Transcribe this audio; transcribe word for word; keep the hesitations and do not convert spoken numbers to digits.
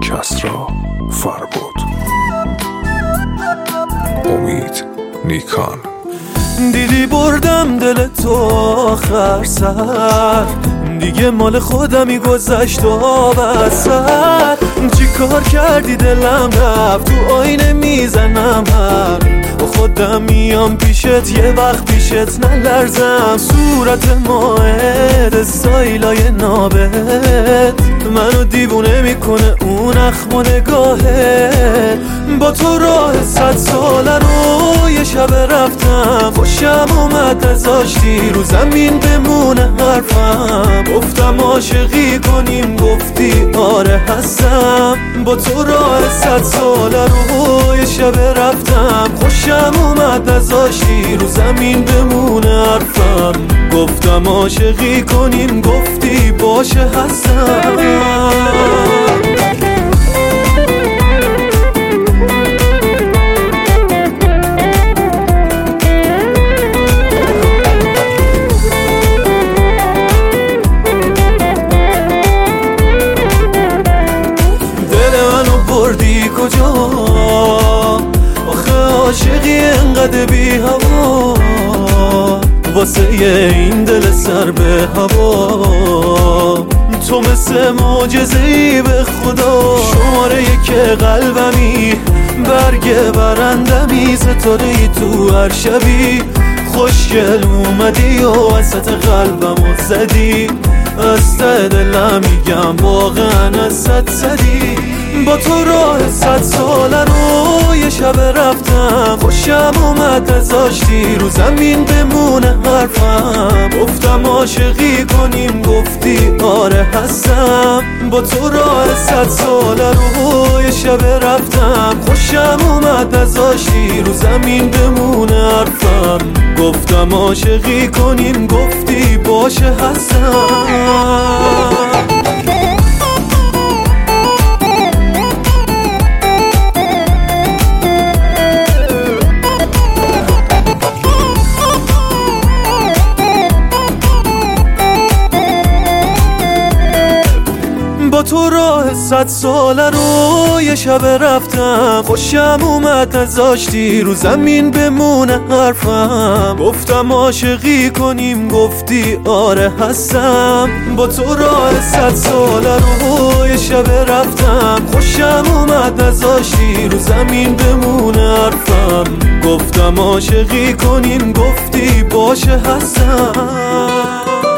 کسرا فربود. امید نیکان. دیدی بردم دل تو آخر سر، دیگه مال خودمی گذشت و بسر. چی کار کردی دلم رفت تو آینه میزنم هر با خودم میام پیشت یه وقت پیشت نلرزم. صورت ماهت استایلای نابت منو دیوونه میکنه اون اخم و نگاهت. با تو راه صد ساله رو یه شب رفتم، خوشم اومد نذاشتی رو زمین بمونه حرفم. گفتم عاشقی کنیم گفتی آره هستم. با تو راه صد ساله رو یه شب رفتم، خوشم اومد نذاشتی رو زمین بمونه حرفم. گفتم عاشقی کنیم گفتی باشه هستم. کجا آخه عاشقی انقدر بی هوا، واسه این دل سر به هوا. تو مثل معجزه‌ای به خدا، شماره یک قلبمی، برگ برندمی، ستاره‌ای تو هر شبی. خوشگل اومدی و وسط قلبمو زدی، از ته دلم میگم واقعا از صد صدی. با تو راه صد ساله رو یه شب رفتم، خوشم اومد نذاشتی رو زمین بمونه حرفم. گفتم عاشقی کنیم گفتی آره هستم. با تو راه صد ساله رو یه شب رفتم، خوشم اومد نذاشتی رو زمین بمونه حرفم. گفتم عاشقی کنیم گفتی باشه هستم. با تو راه صد ساله رو یه شب رفتم، خوشم اومد نذاشتی رو زمین بمونه حرفم. گفتم عاشقی کنیم گفتی آره هستم. با تو راه صد ساله رو یه شب رفتم، خوشم اومد نذاشتی رو زمین بمونه حرفم. گفتم عاشقی کنیم گفتی باشه هستم.